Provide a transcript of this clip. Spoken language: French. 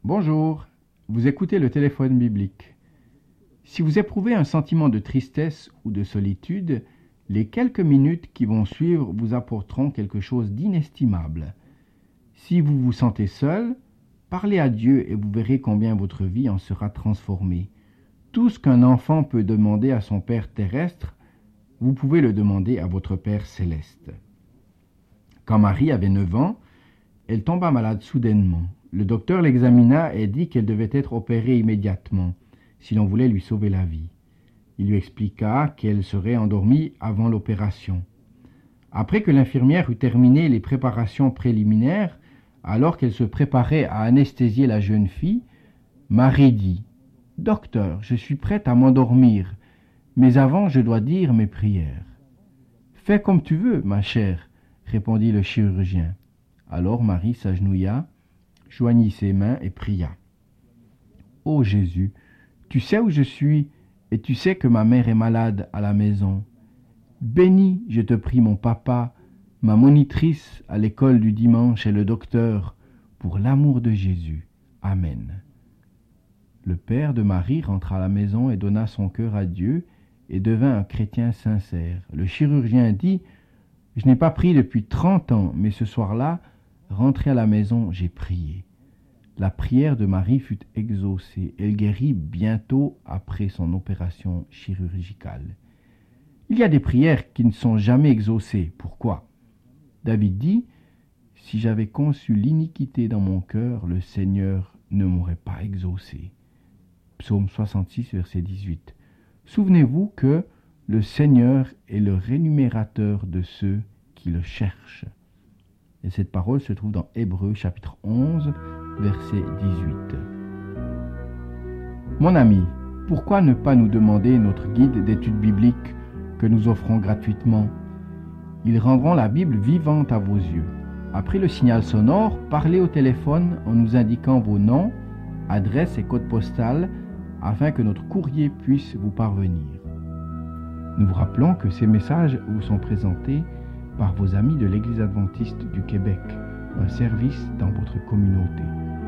Bonjour, vous écoutez le téléphone biblique. Si vous éprouvez un sentiment de tristesse ou de solitude, les quelques minutes qui vont suivre vous apporteront quelque chose d'inestimable. Si vous vous sentez seul, parlez à Dieu et vous verrez combien votre vie en sera transformée. Tout ce qu'un enfant peut demander à son Père terrestre, vous pouvez le demander à votre Père céleste. Quand Marie avait 9 ans, elle tomba malade soudainement. Le docteur l'examina et dit qu'elle devait être opérée immédiatement, si l'on voulait lui sauver la vie. Il lui expliqua qu'elle serait endormie avant l'opération. Après que l'infirmière eut terminé les préparations préliminaires, alors qu'elle se préparait à anesthésier la jeune fille, Marie dit « Docteur, je suis prête à m'endormir, mais avant je dois dire mes prières. »« Fais comme tu veux, ma chère, » répondit le chirurgien. Alors Marie s'agenouilla, joignit ses mains et pria. « Ô Jésus, tu sais où je suis et tu sais que ma mère est malade à la maison. Bénis, je te prie, mon papa, ma monitrice à l'école du dimanche et le docteur, pour l'amour de Jésus. Amen. » Le père de Marie rentra à la maison et donna son cœur à Dieu et devint un chrétien sincère. Le chirurgien dit « Je n'ai pas prié depuis 30 ans, mais ce soir-là, rentré à la maison, j'ai prié. » La prière de Marie fut exaucée. Elle guérit bientôt après son opération chirurgicale. Il y a des prières qui ne sont jamais exaucées. Pourquoi? David dit « Si j'avais conçu l'iniquité dans mon cœur, le Seigneur ne m'aurait pas exaucé. » Psaume 66, verset 18. Souvenez-vous que le Seigneur est le rémunérateur de ceux qui le cherchent. Et cette parole se trouve dans Hébreux chapitre 11, verset 18. Mon ami, pourquoi ne pas nous demander notre guide d'études bibliques que nous offrons gratuitement? Ils rendront la Bible vivante à vos yeux. Après le signal sonore, parlez au téléphone en nous indiquant vos noms, adresses et codes postaux afin que notre courrier puisse vous parvenir. Nous vous rappelons que ces messages vous sont présentés par vos amis de l'Église adventiste du Québec, un service dans votre communauté.